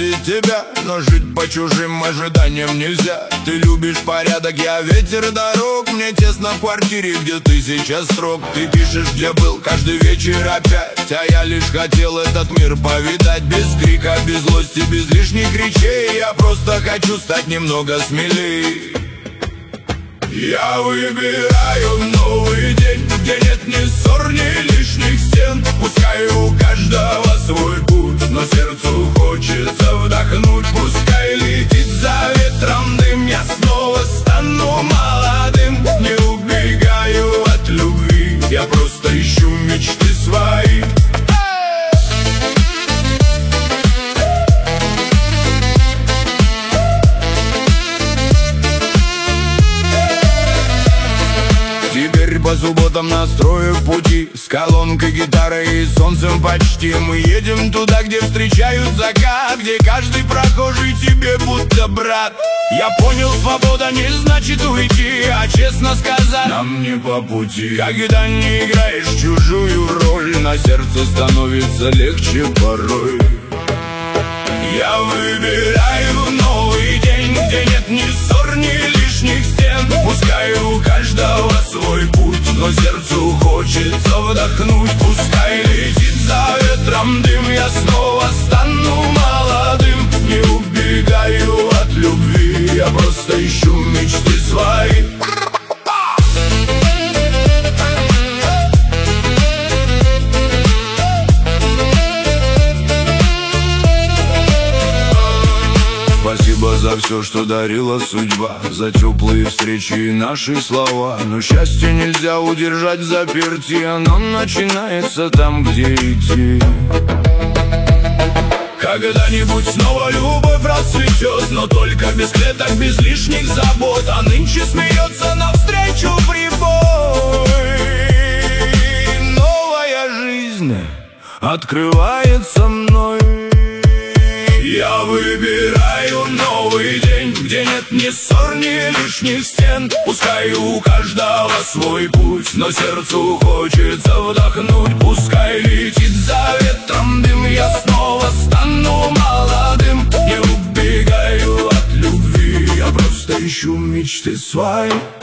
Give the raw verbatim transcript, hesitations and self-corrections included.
любить тебя, но жить по чужим ожиданиям нельзя. Ты любишь порядок, я ветер дорог. Мне тесно в квартире, где ты сейчас строг. Ты пишешь, где был каждый вечер опять, а я лишь хотел этот мир повидать. Без крика, без злости, без лишних речей. Я просто хочу стать немного смелей. Я выбираю новый день, где нет ни ссор, ни лишних стен. Пускай у каждого свой путь, но сердцу хочется вдохнуть. Пускай летит за ветром дым, я снова стану молодым. Не убегаю от любви, я просто ищу мечты свои. По субботам настрою в пути, с колонкой, гитарой и солнцем почти. Мы едем туда, где встречают закат, где каждый прохожий тебе будто брат. Я понял, свобода не значит уйти, а честно сказать, нам не по пути. Когда не играешь чужую роль, на сердце становится легче порой. Я выбираю новый день, где нет ни ссор, ни лишних стен. Пускай у каждого свой путь, но сердцу хочется вдохнуть. Пускай летит за ветром дым, я снова стану молодым. Не убегаю от любви, я просто ищу мечты свои. Спасибо за все, что дарила судьба, за теплые встречи и наши слова. Но счастье нельзя удержать взаперти, оно начинается там, где идти. Когда-нибудь снова любовь расцветет, но только без клеток, без лишних забот. А нынче смеется навстречу прибой. Новая жизнь открывается мной. Я выбираю новый день, где нет ни ссор, ни лишних стен. Пускай у каждого свой путь, но сердцу хочется вдохнуть. Пускай летит за ветром дым, я снова стану молодым. Не убегаю от любви, я просто ищу мечты свои.